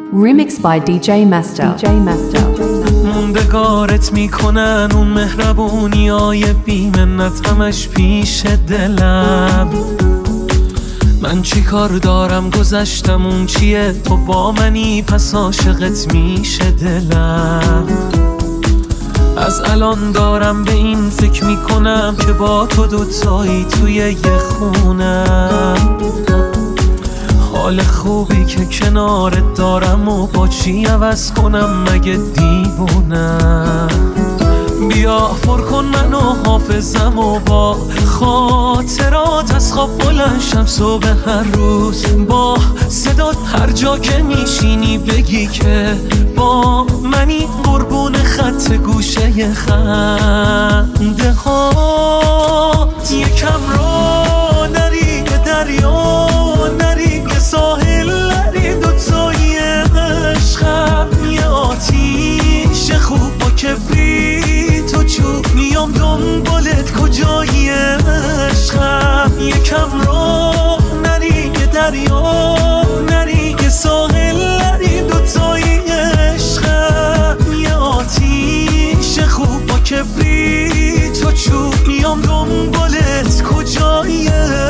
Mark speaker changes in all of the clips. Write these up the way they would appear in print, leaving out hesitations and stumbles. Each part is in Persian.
Speaker 1: Remix by DJ Master.
Speaker 2: موندگارت میکنن اون مهربونیای بی‌منت همش پیش دلم. من چی کار دارم گذشتم اون چیه، تو با منی پس عاشقت میشه دلم. از الان دارم به این فکر میکنم که با تو دوتایی توی یه خونم. حال خوبی که کنارت دارم و با چی عوض کنم مگه دیوونم. بیا پر کن منو حافظم و با خاطرات از خواب بلند شم صبح هر روز. با صدات هر جا که میشینی بگی که با منی، قربون خط گوشه خنده هات. یکم را نری به دریا نری، یه ساحل نری، دوتایی عشقم یه آتیش خوب با کبریت و چوب. میام دنبالت کجایی عشقم. یکم را نری به دریا نری، یه ساحل نری، دوتایی عشقم یه آتیش خوب با کبریت و چوب. میام دنبالت کجایی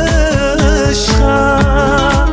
Speaker 2: عشقم.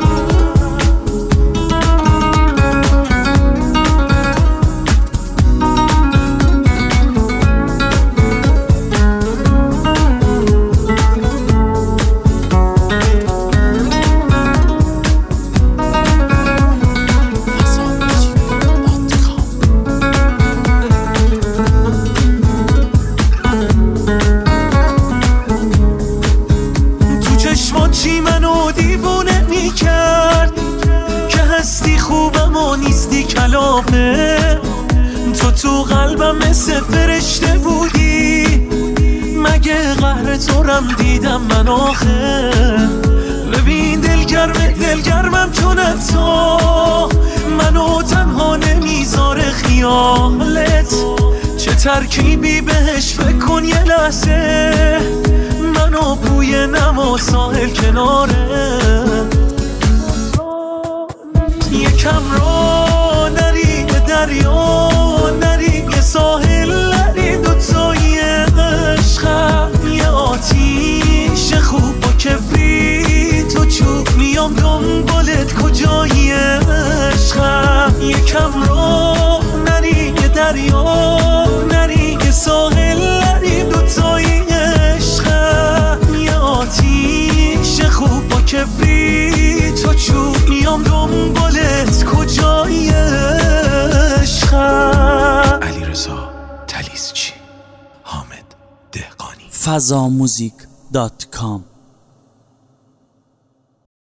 Speaker 2: چی منو دیوونه میکرد که هستی خوبم و نیستی کلافه. تو قلبم مثل فرشته بودی، مگه قهر تورم دیدم من آخه. ببین دلگرمم چون تو منو تنها نمیذاره خیالت. چه ترکیبی بهش فکر کن یه لحظه، منو بوی نما ساحل کناره. یکم را نری به دریا نری، یه ساحل نری، دوتایی عشقم یه آتیش خوب با کبریت و چوب. میام دنبالت کجایی عشقم. یکم را نری به دریا نری، یه ساحل نری، دوتایی عشقم یه آتیش خوب با کبریت و چوب. میام دنبالت کجایی عشقم.
Speaker 3: علیرضا تلیسچی، حامد دهقانی.
Speaker 4: fazamuzik.com